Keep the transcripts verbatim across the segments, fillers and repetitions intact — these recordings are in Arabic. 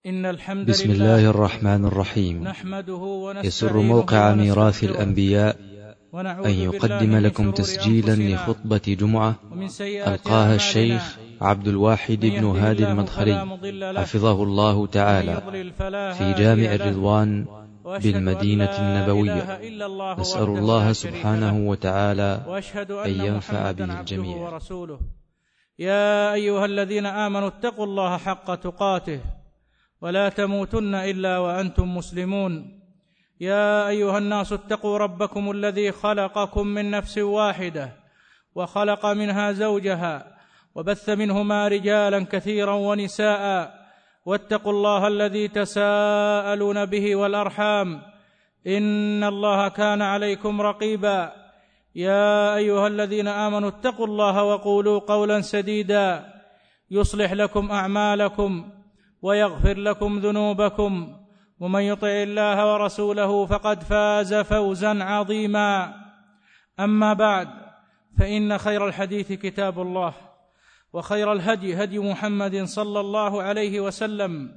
إن الحمد بسم الله الرحمن الرحيم. نحمده يسر موقع ميراث الأنبياء أن يقدم لكم تسجيلا لخطبة جمعة ألقاها الشيخ عبد الواحد بن هادي المدخلي حفظه الله تعالى في جامع الرضوان بالمدينة النبوية. نسأل الله سبحانه وتعالى أن ينفع به الجميع. يا أيها الذين آمنوا اتقوا الله حق تقاته ولا تموتن إلا وأنتم مسلمون. يا أيها الناس اتقوا ربكم الذي خلقكم من نفس واحدة وخلق منها زوجها وبث منهما رجالا كثيرا ونساء، واتقوا الله الذي تساءلون به والأرحام إن الله كان عليكم رقيبا. يا أيها الذين آمنوا اتقوا الله وقولوا قولا سديدا يصلح لكم أعمالكم ويغفر لكم ذنوبكم، ومن يطع الله ورسوله فقد فاز فوزا عظيما. أما بعد، فإن خير الحديث كتاب الله، وخير الهدي هدي محمد صلى الله عليه وسلم،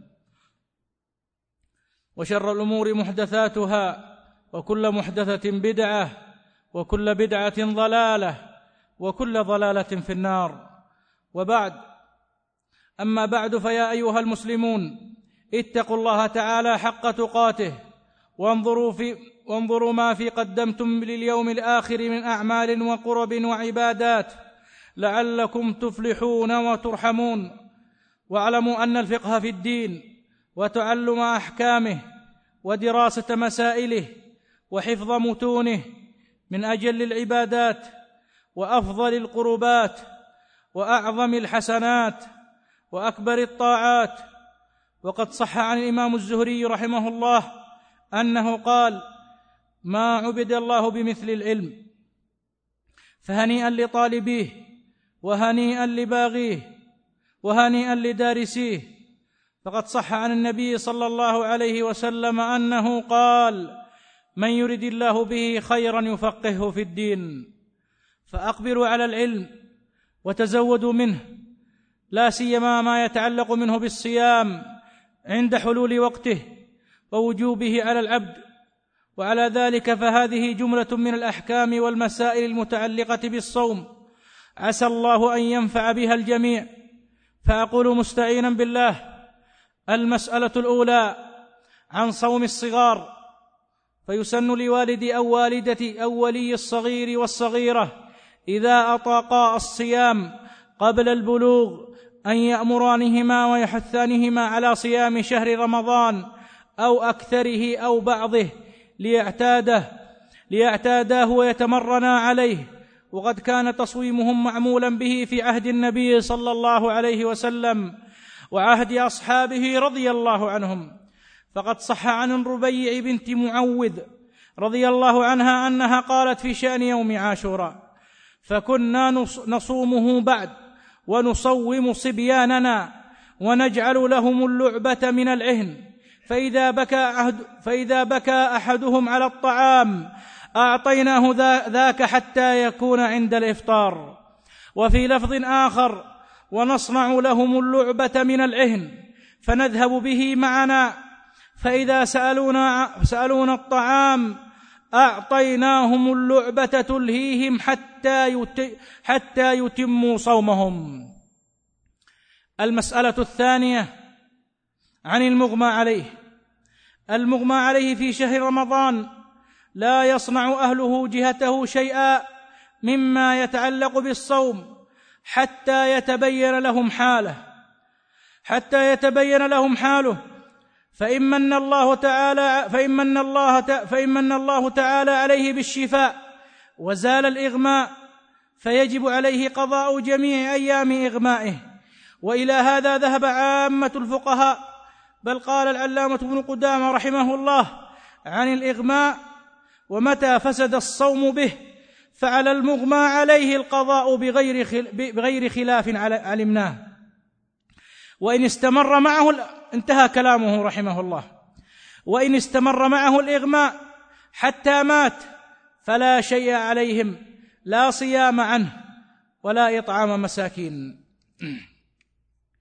وشر الأمور محدثاتها، وكل محدثة بدعة، وكل بدعة ضلالة، وكل ضلالة في النار. وبعد، أما بعد، فيا أيها المسلمون، اتقوا الله تعالى حق تقاته، وانظروا, في وانظروا ما في قدمتم لليوم الآخر من أعمال وقرب وعبادات لعلكم تفلحون وترحمون. واعلموا أن الفقه في الدين وتعلم أحكامه ودراسة مسائله وحفظ متونه من أجل العبادات وأفضل القربات وأعظم الحسنات وأكبر الطاعات. وقد صح عن الإمام الزهري رحمه الله أنه قال: ما عبد الله بمثل العلم، فهنيئا لطالبيه وهنيئا لباغيه وهنيئا لدارسيه. فقد صح عن النبي صلى الله عليه وسلم أنه قال: من يرد الله به خيرا يفقهه في الدين. فأقبلوا على العلم وتزودوا منه، لا سيما ما يتعلق منه بالصيام عند حلول وقته ووجوبه على العبد. وعلى ذلك فهذه جملة من الأحكام والمسائل المتعلقة بالصوم، عسى الله أن ينفع بها الجميع. فأقول مستعينا بالله: المسألة الأولى عن صوم الصغار. فيسن لوالد أو والدة أو ولي الصغير والصغيرة إذا أطاقا الصيام قبل البلوغ أن يأمرانهما ويحثانهما على صيام شهر رمضان أو أكثره أو بعضه ليعتاده ليعتاداه ويتمرنا عليه. وقد كان تصويمهم معمولا به في عهد النبي صلى الله عليه وسلم وعهد أصحابه رضي الله عنهم. فقد صح عن الربيع بنت معوذ رضي الله عنها أنها قالت في شأن يوم عاشوراء: فكنا نصومه بعد ونصوم صبياننا ونجعل لهم اللعبة من العهن، فإذا بكى, أحد فإذا بكى أحدهم على الطعام أعطيناه ذاك حتى يكون عند الإفطار. وفي لفظ آخر: ونصنع لهم اللعبة من العهن فنذهب به معنا، فإذا سألونا, سألونا الطعام أعطيناهم اللعبة تلهيهم حتى, حتى يتموا صومهم. المسألة الثانية عن المغمى عليه. المغمى عليه في شهر رمضان لا يصنع أهله جهته شيئا مما يتعلق بالصوم حتى يتبين لهم حاله حتى يتبين لهم حاله فإن من الله تعالى فإن من الله فإن من الله تعالى عليه بالشفاء وزال الإغماء فيجب عليه قضاء جميع أيام إغمائه. وإلى هذا ذهب عامة الفقهاء، بل قال العلامة ابن قدامة رحمه الله عن الإغماء: ومتى فسد الصوم به فعلى المغمى عليه القضاء بغير خلاف علمناه. وإن استمر معه انتهى كلامه رحمه الله وإن استمر معه الإغماء حتى مات فلا شيء عليهم، لا صيام عنه ولا إطعام مساكين.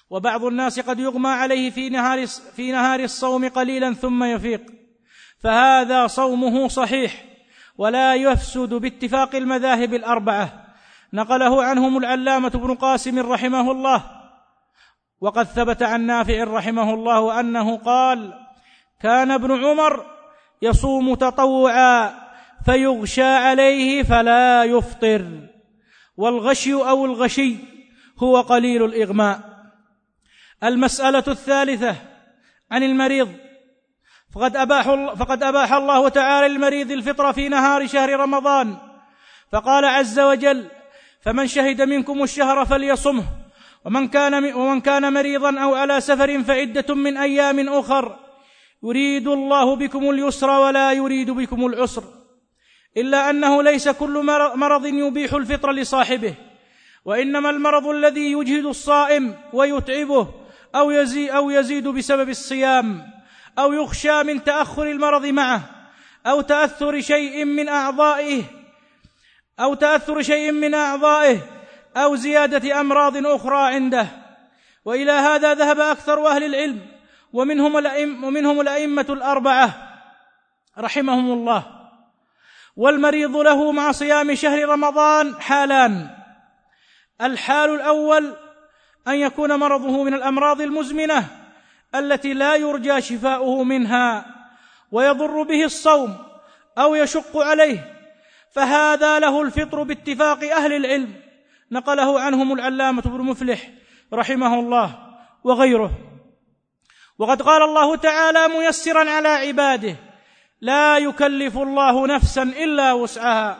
وبعض الناس قد يغمى عليه في نهار في نهار الصوم قليلا ثم يفيق، فهذا صومه صحيح ولا يفسد باتفاق المذاهب الأربعة، نقله عنهم العلامة ابن قاسم رحمه الله. وقد ثبت عن نافع رحمه الله أنه قال: كان ابن عمر يصوم تطوعا فيغشى عليه فلا يفطر، والغشي أو الغشي هو قليل الإغماء. المسألة الثالثة عن المريض، فقد أباح, فقد أباح الله تعالى للمريض الفطر في نهار شهر رمضان، فقال عز وجل: فمن شهد منكم الشهر فليصمه، ومن كان, ومن كان مريضا أو على سفر فعدة من أيام أخر، يريد الله بكم اليسر ولا يريد بكم العسر، إلا أنه ليس كل مرض يبيح الفطر لصاحبه، وإنما المرض الذي يجهد الصائم ويتعبه أو يزيد, أو يزيد بسبب الصيام، أو يخشى من تأخر المرض معه، أو تأثر شيء من أعضائه أو تأثر شيء من أعضائه أو زيادة أمراض أخرى عنده. وإلى هذا ذهب أكثر أهل العلم، ومنهم الأئمة, ومنهم الأئمة الأربعة رحمهم الله. والمريض له مع صيام شهر رمضان حالان: الحال الأول أن يكون مرضه من الأمراض المزمنة التي لا يرجى شفاؤه منها ويضر به الصوم أو يشق عليه، فهذا له الفطر باتفاق أهل العلم، نقله عنهم العلامة ابن مفلح رحمه الله وغيره. وقد قال الله تعالى ميسرا على عباده: لا يكلف الله نفسا إلا وسعها،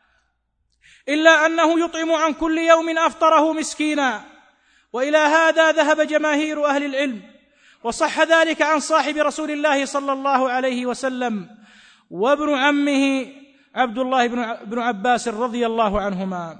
إلا أنه يطعم عن كل يوم أفطره مسكينا. وإلى هذا ذهب جماهير أهل العلم، وصح ذلك عن صاحب رسول الله صلى الله عليه وسلم وابن عمه عبد الله بن عباس رضي الله عنهما.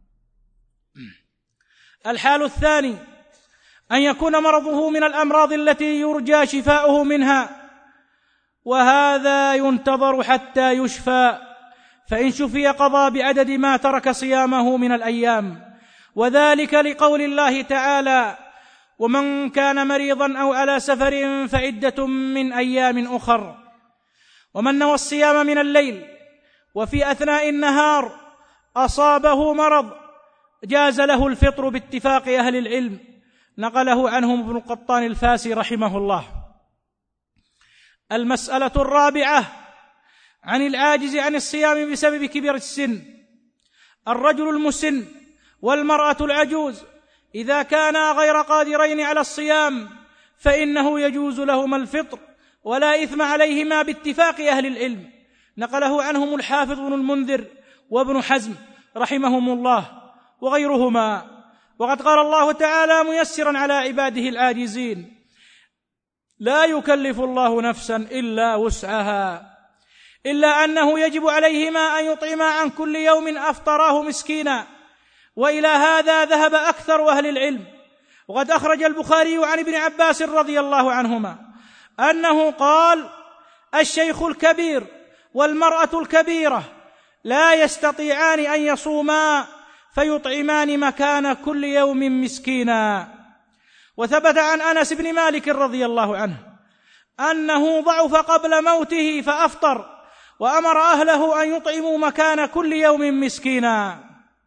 الحال الثاني أن يكون مرضه من الأمراض التي يرجى شفاؤه منها، وهذا ينتظر حتى يشفى، فإن شفي قضى بعدد ما ترك صيامه من الأيام، وذلك لقول الله تعالى: ومن كان مريضا أو على سفر فعدة من أيام أخر. ومن نوى الصيام من الليل وفي أثناء النهار أصابه مرض جاز له الفطر باتفاق أهل العلم، نقله عنهم ابن قطان الفاسي رحمه الله. المسألة الرابعة عن العاجز عن الصيام بسبب كبر السن. الرجل المسن والمرأة العجوز إذا كانا غير قادرين على الصيام فإنه يجوز لهما الفطر ولا إثم عليهما باتفاق أهل العلم، نقله عنهم الحافظ بن المنذر وابن حزم رحمهم الله وغيرهما. وقد قال الله تعالى ميسرا على عباده العاجزين: لا يكلف الله نفسا إلا وسعها، إلا أنه يجب عليهما أن يطعما عن كل يوم أفطراه مسكينا. وإلى هذا ذهب أكثر أهل العلم. وقد أخرج البخاري عن ابن عباس رضي الله عنهما أنه قال: الشيخ الكبير والمرأة الكبيرة لا يستطيعان أن يصوما فيطعمان مكان كل يوم مسكينا. وثبت عن أنس بن مالك رضي الله عنه أنه ضعف قبل موته فأفطر، وأمر أهله أن يطعموا مكان كل يوم مسكينا.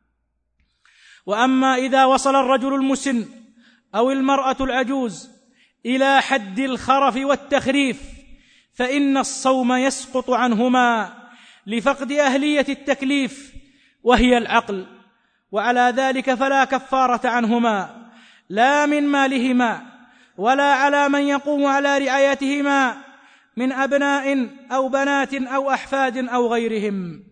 وأما إذا وصل الرجل المسن أو المرأة العجوز إلى حد الخرف والتخريف فإن الصوم يسقط عنهما لفقد أهلية التكليف وهي العقل، وعلى ذلك فلا كفارة عنهما لا من مالهما ولا على من يقوم على رعايتهما من أبناء أو بنات أو أحفاد أو غيرهم.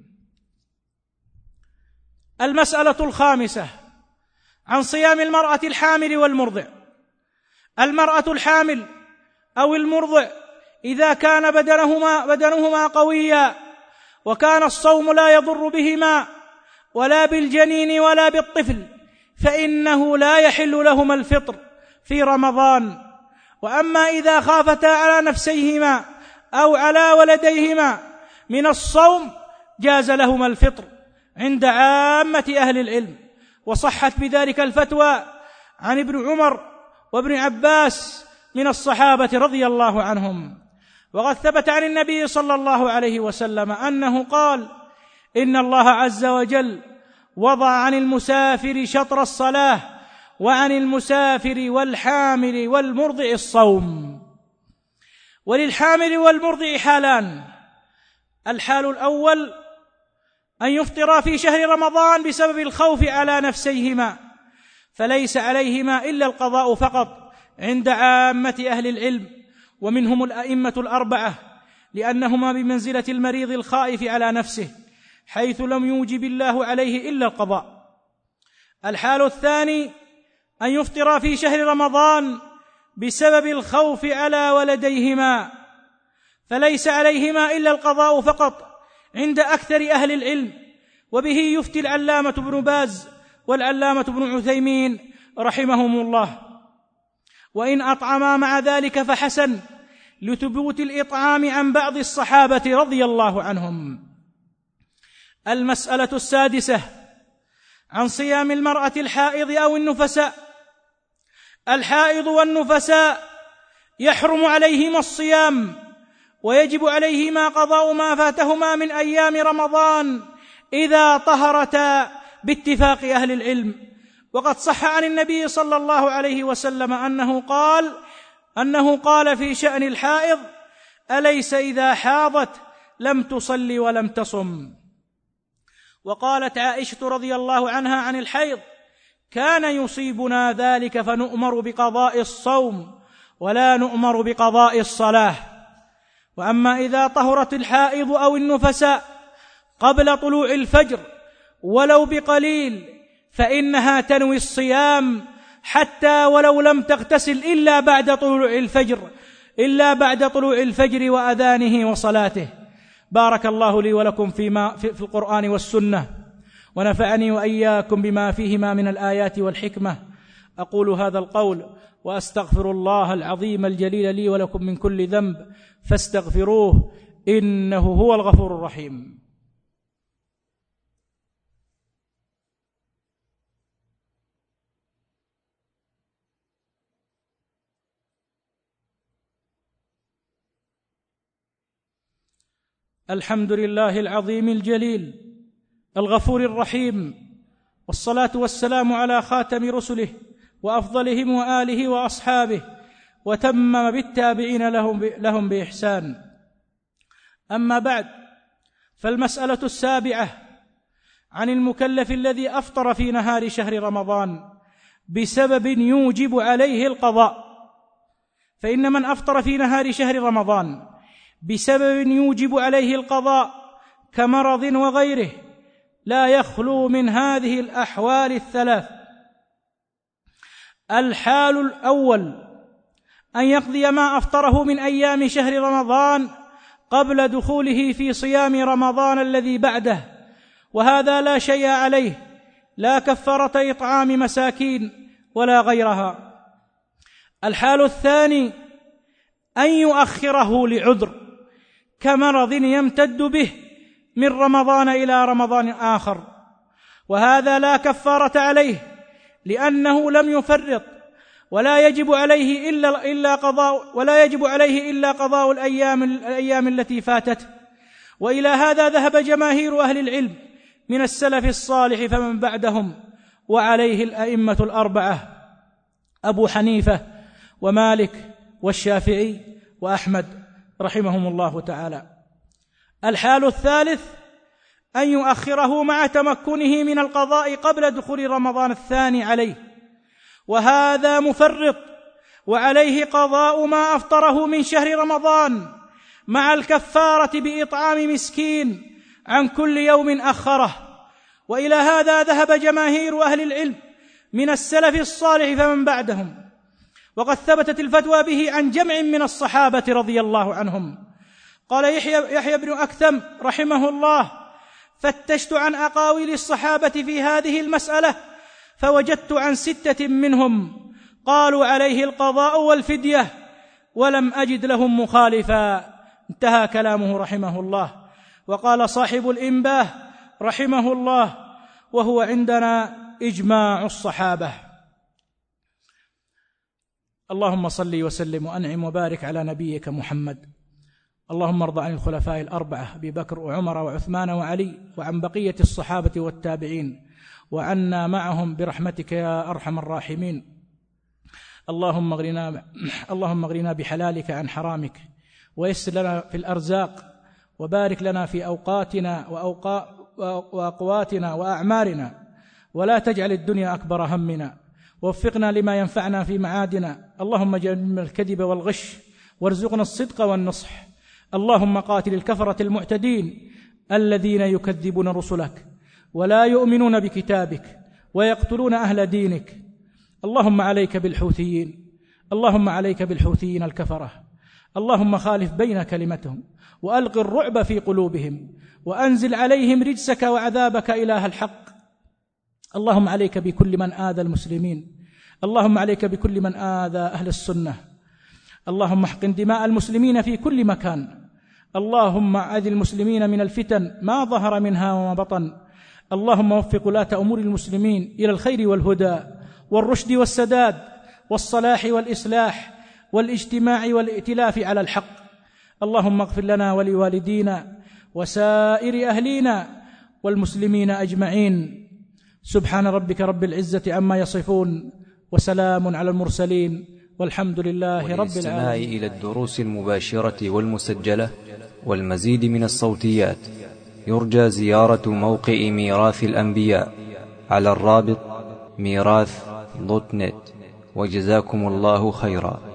المسألة الخامسة عن صيام المرأة الحامل والمرضع. المرأة الحامل أو المرضع إذا كان بدنهما, بدنهما قويا وكان الصوم لا يضر بهما ولا بالجنين ولا بالطفل فإنه لا يحل لهما الفطر في رمضان. وأما إذا خافتا على نفسيهما أو على ولديهما من الصوم جاز لهما الفطر عند عامة أهل العلم. وصحت بذلك الفتوى عن ابن عمر وابن عباس من الصحابة رضي الله عنهم. وقد ثبت عن النبي صلى الله عليه وسلم أنه قال: إن الله عز وجل وضع عن المسافر شطر الصلاة، وعن المسافر والحامل والمرضع الصوم. وللحامل والمرضع حالان: الحال الأول أن يفطر في شهر رمضان بسبب الخوف على نفسيهما، فليس عليهما إلا القضاء فقط عند عامة أهل العلم، ومنهم الأئمة الأربعة، لأنهما بمنزلة المريض الخائف على نفسه، حيث لم يوجب الله عليه إلا القضاء. الحال الثاني أن يفطر في شهر رمضان بسبب الخوف على ولديهما، فليس عليهما إلا القضاء فقط عند أكثر أهل العلم، وبه يفتي العلامة ابن باز والعلامة ابن عثيمين رحمهم الله. وإن أطعما مع ذلك فحسن، لثبوت الإطعام عن بعض الصحابة رضي الله عنهم. المسألة السادسة: عن صيام المرأة الحائض أو النفساء. الحائض والنفساء يحرم عليهما الصيام، ويجب عليهما قضاء ما فاتهما من أيام رمضان إذا طهرتا باتفاق أهل العلم. وقد صح عن النبي صلى الله عليه وسلم أنه قال أنه قال في شأن الحائض: أليس إذا حاضت لم تصل ولم تصم. وقالت عائشة رضي الله عنها عن الحيض: كان يصيبنا ذلك فنؤمر بقضاء الصوم ولا نؤمر بقضاء الصلاة. وأما إذا طهرت الحائض أو النفساء قبل طلوع الفجر ولو بقليل فإنها تنوي الصيام حتى ولو لم تغتسل إلا بعد طلوع الفجر إلا بعد طلوع الفجر وأذانه وصلاته. بارك الله لي ولكم فيما في القرآن والسنة، ونفعني وإياكم بما فيهما من الآيات والحكمة. أقول هذا القول وأستغفر الله العظيم الجليل لي ولكم من كل ذنب، فاستغفروه إنه هو الغفور الرحيم. الحمد لله العظيم الجليل الغفور الرحيم، والصلاة والسلام على خاتم رسله وأفضلهم وآله وأصحابه، وتمم بالتابعين لهم, لهم بإحسان. أما بعد، فالمسألة السابعة: عن المكلف الذي أفطر في نهار شهر رمضان بسبب يوجب عليه القضاء. فإن من أفطر في نهار شهر رمضان بسبب يوجب عليه القضاء كمرض وغيره لا يخلو من هذه الأحوال الثلاث. الحال الأول: أن يقضي ما أفطره من أيام شهر رمضان قبل دخوله في صيام رمضان الذي بعده، وهذا لا شيء عليه، لا كفارة إطعام مساكين ولا غيرها. الحال الثاني: أن يؤخره لعذر كمرض يمتد به من رمضان إلى رمضان آخر، وهذا لا كفارة عليه، لأنه لم يفرط، ولا يجب عليه إلا إلا قضاء ولا يجب عليه إلا قضاء الأيام الأيام التي فاتته. وإلى هذا ذهب جماهير أهل العلم من السلف الصالح فمن بعدهم، وعليه الأئمة الأربعة: أبو حنيفة ومالك والشافعي وأحمد رحمهم الله تعالى. الحال الثالث: أن يؤخره مع تمكنه من القضاء قبل دخول رمضان الثاني عليه، وهذا مفرط، وعليه قضاء ما أفطره من شهر رمضان مع الكفارة بإطعام مسكين عن كل يوم أخره. وإلى هذا ذهب جماهير أهل العلم من السلف الصالح فمن بعدهم، وقد ثبتت الفتوى به عن جمع من الصحابة رضي الله عنهم. قال يحيى, يحيى بن أكثم رحمه الله: فتشت عن أقاويل الصحابة في هذه المسألة فوجدت عن ستة منهم قالوا عليه القضاء والفدية، ولم أجد لهم مخالفا. انتهى كلامه رحمه الله. وقال صاحب الإنباه رحمه الله: وهو عندنا إجماع الصحابة. اللهم صل وسلم وأنعم وبارك على نبيك محمد. اللهم ارض عن الخلفاء الأربعة أبي بكر وعمر وعثمان وعلي، وعن بقية الصحابة والتابعين، وعنا معهم برحمتك يا أرحم الراحمين. اللهم اغننا اللهم اغننا بحلالك عن حرامك، ويسر لنا في الأرزاق، وبارك لنا في أوقاتنا وأقواتنا وأعمارنا، ولا تجعل الدنيا أكبر همنا، ووفقنا لما ينفعنا في معادنا. اللهم جنبنا الكذب والغش، وارزقنا الصدق والنصح. اللهم قاتل الكفرة المعتدين الذين يكذبون رسلك ولا يؤمنون بكتابك ويقتلون أهل دينك. اللهم عليك بالحوثيين اللهم عليك بالحوثيين الكفرة. اللهم خالف بين كلمتهم، وألق الرعب في قلوبهم، وأنزل عليهم رجسك وعذابك إله الحق. اللهم عليك بكل من آذى المسلمين، اللهم عليك بكل من آذى أهل السنة. اللهم احقن دماء المسلمين في كل مكان. اللهم أعذ المسلمين من الفتن ما ظهر منها وما بطن. اللهم وفق ولاة أمور المسلمين إلى الخير والهدى والرشد والسداد والصلاح والإصلاح والاجتماع والائتلاف على الحق. اللهم اغفر لنا ولوالدينا وسائر أهلينا والمسلمين أجمعين. سبحان ربك رب العزة عما يصفون، وسلام على المرسلين، والحمد لله رب العالمين. والاستماع إلى الدروس المباشرة والمسجلة والمزيد من الصوتيات يرجى زيارة موقع ميراث الأنبياء على الرابط ميراث دوت نت. وجزاكم الله خيرا.